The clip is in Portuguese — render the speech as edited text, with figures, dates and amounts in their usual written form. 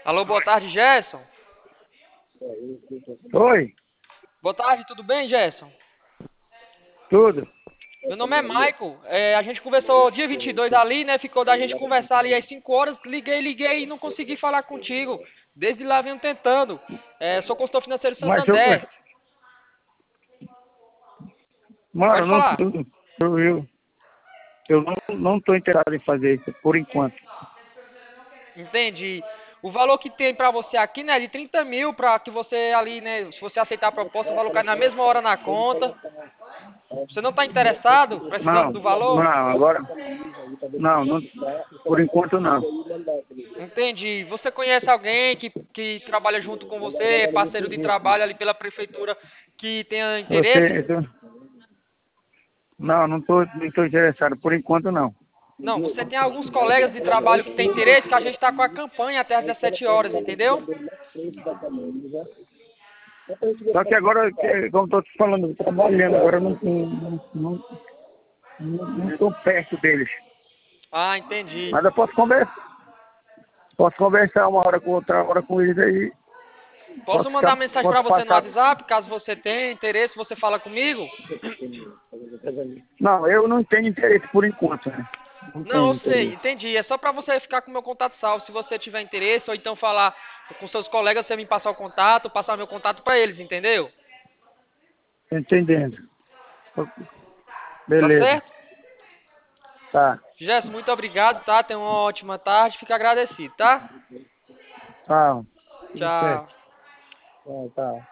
Alô, boa tarde, Gerson. Oi, Boa tarde, tudo bem, Gerson? tudo. Meu nome é Michael. A gente conversou dia 22 ali, né? Ficou da gente conversar ali às 5 horas. Liguei e não consegui falar contigo. Desde lá venho tentando. Sou consultor financeiro Mas eu, Santander. mano, Pode não, falar. eu não tô interessado em fazer isso por enquanto. Entendi. O valor que tem pra você aqui, né, é de 30 mil pra que você ali, né, se você aceitar a proposta, o valor cai na mesma hora na conta. Você não tá interessado? Precisando Não, do valor? não, agora, não, por enquanto não. Entendi. Você conhece alguém que trabalha junto com você, parceiro de trabalho ali pela prefeitura, que tenha interesse? Você, não tô interessado por enquanto não. Não, você tem alguns colegas de trabalho que têm interesse, que a gente está com a campanha até às 17 horas, entendeu? Só que agora, como estou te falando, eu tô trabalhando, agora eu não estou perto deles. Ah, entendi. Mas eu posso conversar uma hora com outra hora com eles aí. Posso mandar mensagem para Posso você no passar. WhatsApp, caso você tenha interesse, você fala comigo? Não, eu não tenho interesse por enquanto, né? Não Não, eu tenho sei, interesse. entendi. É só para você ficar com o meu contato salvo, se você tiver interesse, ou então falar com seus colegas, você me passar o contato, passar meu contato para eles, entendeu? Tô entendendo. Tá Beleza. certo? Tá. Gerson, muito obrigado, tá? Tenha uma ótima tarde, fica agradecido, tá? Tá. Tudo certo. Tchau. Tá, tá.